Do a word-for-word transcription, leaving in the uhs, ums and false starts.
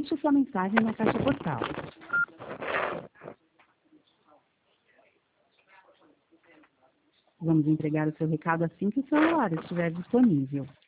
Deixe sua mensagem na caixa postal. Vamos entregar o seu recado assim que o celular estiver disponível.